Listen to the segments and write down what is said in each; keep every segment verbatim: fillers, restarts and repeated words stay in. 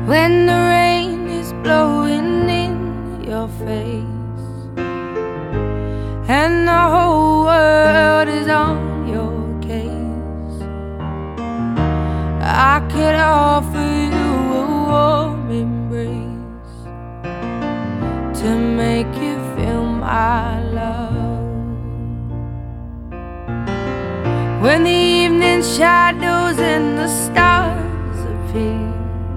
when the rain is blowing in your face and the whole world is on your case. I could offer you a warm embrace to make you feel my love. When the evening shadows and the stars appear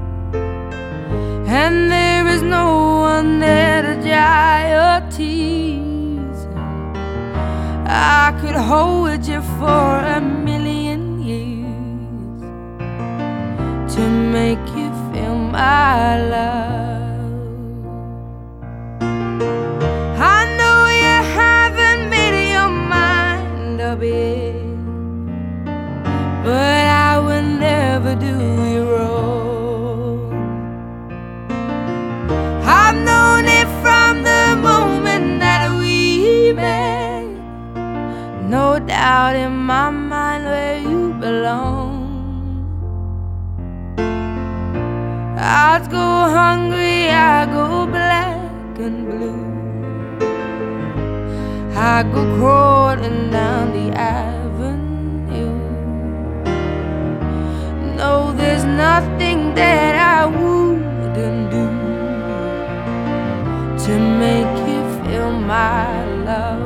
and there is no one there to dry your tears, I could hold you for a million years to make you feel my love. I know you haven't made your mind up yet, but I will never do you wrong. I've known it from the moment that we met, no doubt in my mind where you belong. I'd go hungry, I go black and blue, I go crawling down the avenue. No, there's nothing that I wouldn't do to make you feel my love.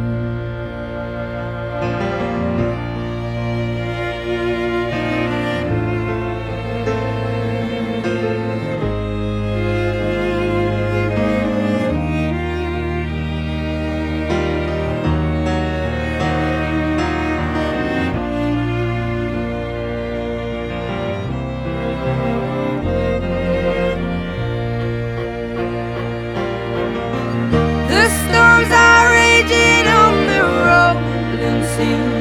Storms are raging on the rolling sea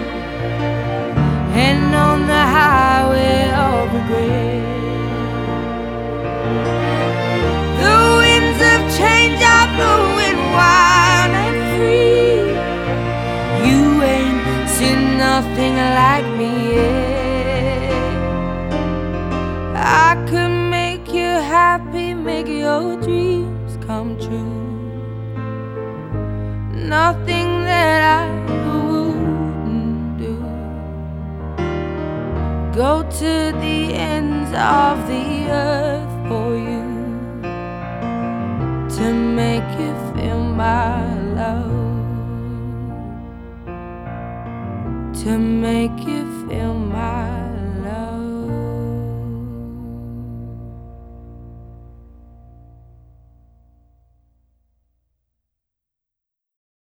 and on the highway of regret. The winds of change are blowing wild and free. You ain't seen nothing like me yet. I could make you happy, make your dreams come true. Nothing that I wouldn't do. Go to the ends of the earth for you to make you feel my love, to make you feel